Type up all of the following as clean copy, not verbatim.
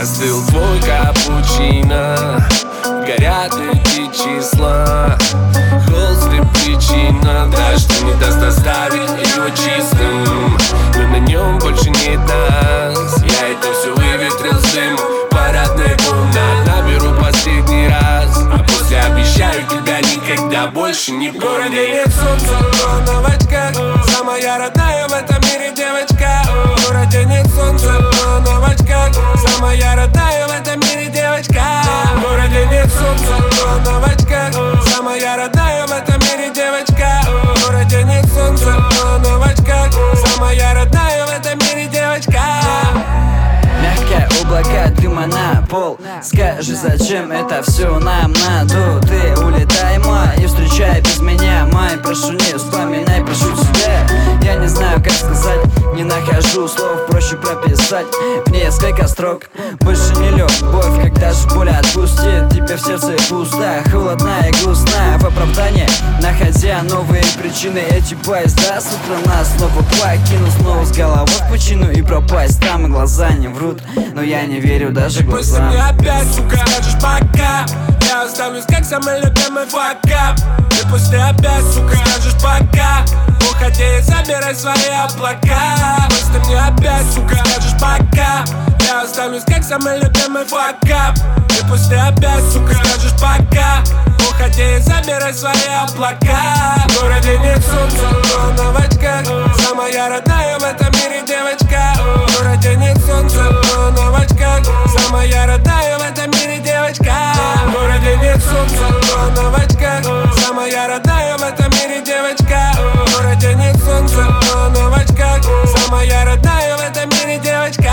Остыл твой капучино, горят эти числа. Холст и причина, да, что не даст оставить его чистым. Но на нем больше нет нас. Я это все выветрил с дым. Парадная комната, наберу последний раз. А после обещаю тебя никогда больше не помню. В городе нет солнца, но она в очках. Самая родная в этом мире девочка. В городе нет солнца, но она в очках. Самая родная в этом мире девочка. В городе нет солнца, но она в очках. Самая родная в этом мире девочка. В городе нет солнца, но она в очках. Самая родная в этом мире девочка. Мягкое облако дыма на пол. Скажи, зачем это все нам надо? Ты улетай, мой, и встречай без меня, мой. Прошу, не вспоминай, прошу тебя. Я не знаю, как сказать, не нахожу слов. Проще прописать в несколько строк. Больше не любовь, когда же боль отпустит. Тебя в сердце пусто, холодно и грустно. В оправдание, находя новые причины. Эти поезда с утра нас снова покинут. Снова с головой в пучину и пропасть. Там и глаза не врут, но я не верю даже глазам. После мне опять, сука, скажешь пока. Я останусь как самый любимый факап. Ты после опять, сука, скажешь пока. Уходи и забирай свои облака. После мне опять, сука, скажешь пока. Я останусь как самый любимый факап. Ты после опять, сука, скажешь пока. Уходи и забирай свои облака. В городе нет солнца, но она в очках. Самая родная в этом мире девочка. В городе нет солнца, но она в очках. Самая родная в этом мире девочка. В городе нет солнца, но она в очках. Самая родная в этом мире девочка. В городе нет солнца, но она в очках. Самая родная в этом мире девочка.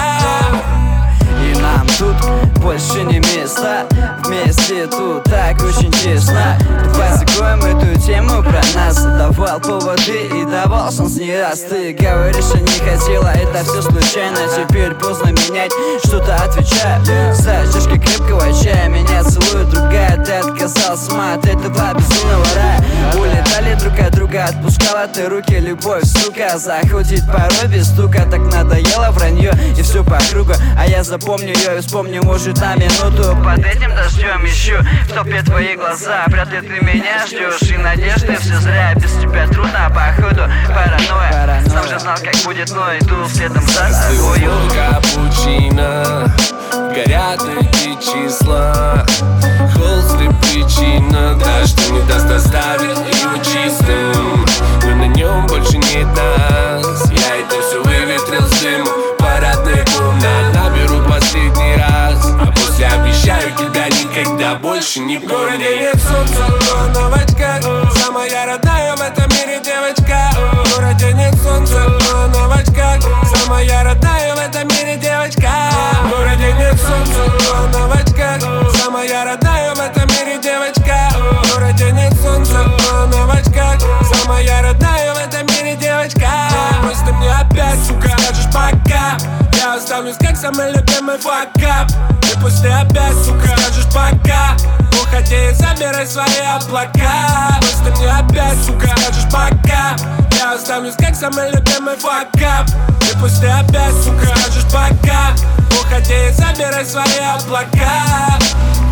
И нам тут больше не места. Вместе тут так очень тесно. Давай закроем эту тему про нас. Давал поводы и давал шанс не раз. Ты говоришь, что не хотела, это все случайно. Теперь поздно менять, что-то отвечаю. За чашкой крепкого чая меня целует другая. Ты отказался от этого безумного рая. Улетали друг от друга, отпускала ты руки. Любовь, сука, заходит порой без стука. Так надоело вранье и все по кругу. А я запомню ее и вспомню, может, на минуту. Под этим дождем ищу в толпе твои глаза. Вряд ли ты меня ждешь, и надежды все зря. Без тебя трудно, походу, паранойя. Сам же знал, как будет, но иду следом за тобою. Капучино, горят эти числа. Холст и причина, да, что не даст оставить его чистым. Но на нем больше нет нас. Я это все выветрил с дым. Парадная комната, наберу последний раз. А после обещаю тебя никогда больше не помню. В городе нет солнца, но она в очках. Самая родная в этом мире девочка. В городе нет солнца, но она в очках. Самая родная в этом мире девочка. В городе нет солнца, но она в очках. Самая родная в этом мире девочка. В городе нет солнца, но она в очках. Самая родная в этом мире девочка. Просто мне опять, сука, скажешь пока. Я останусь как самый любимый факап. Ты после опять, сука, скажешь пока. Уходи и забирай свои облака. Просто мне опять, сука, скажешь пока. Я останусь как самый любимый факап. Ты после опять, сука, скажешь пока. Уходи и забирай свои облака.